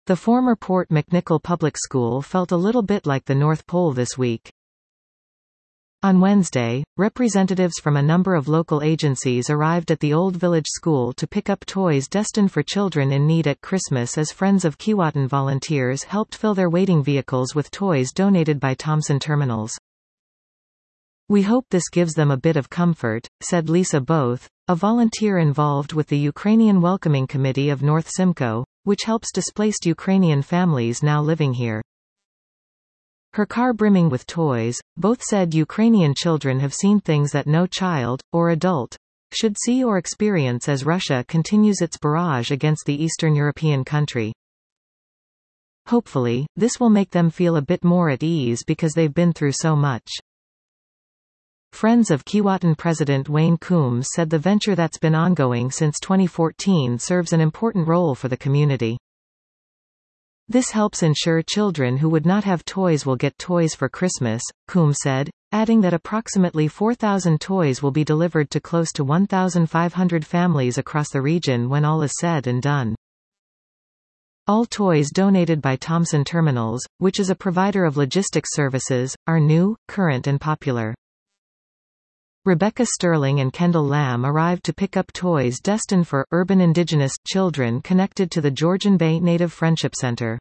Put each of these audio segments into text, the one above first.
The former Port McNicoll Public School felt a little bit like the North Pole this week. On Wednesday, representatives from a number of local agencies arrived at the Old Village School to pick up toys destined for children in need at Christmas as Friends of Keewatin volunteers helped fill their waiting vehicles with toys donated by Thomson Terminals. "We hope this gives them a bit of comfort," said Lisa Both, a volunteer involved with the Ukrainian Welcoming Committee of North Simcoe, which helps displaced Ukrainian families now living here. Her car brimming with toys. Both said Ukrainian children have seen things that no child, or adult, should see or experience as Russia continues its barrage against the Eastern European country. Hopefully, this will make them feel a bit more at ease because they've been through so much. Friends of Keewatin President Wayne Coombs said the venture that's been ongoing since 2014 serves an important role for the community. "This helps ensure children who would not have toys will get toys for Christmas," Coombs said, adding that approximately 4,000 toys will be delivered to close to 1,500 families across the region when all is said and done. All toys donated by Thomson Terminals, which is a provider of logistics services, are new, current and popular. Rebecca Sterling and Kendall Lamb arrived to pick up toys destined for urban Indigenous children connected to the Georgian Bay Native Friendship Center.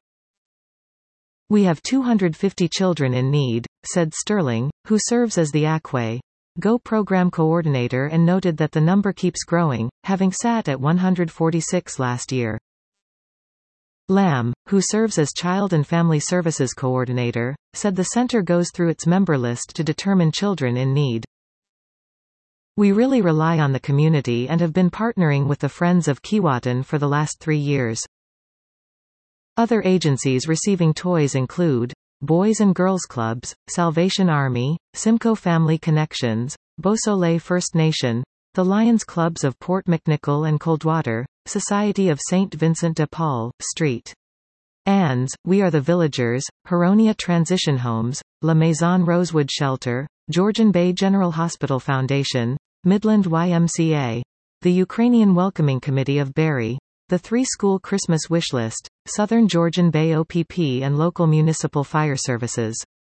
"We have 250 children in need," said Sterling, who serves as the Ackway Go program coordinator, and noted that the number keeps growing, having sat at 146 last year. Lamb, who serves as Child and Family Services coordinator, said the center goes through its member list to determine children in need. "We really rely on the community and have been partnering with the Friends of Keewatin for the last 3 years. Other agencies receiving toys include Boys and Girls Clubs, Salvation Army, Simcoe Family Connections, Beausoleil First Nation, the Lions Clubs of Port McNicoll and Coldwater, Society of St. Vincent de Paul, St. Anne's, We Are the Villagers, Huronia Transition Homes, La Maison Rosewood Shelter, Georgian Bay General Hospital Foundation, Midland YMCA, the Ukrainian Welcoming Committee of Barrie, the 3-School Christmas Wishlist, Southern Georgian Bay OPP and local municipal fire services.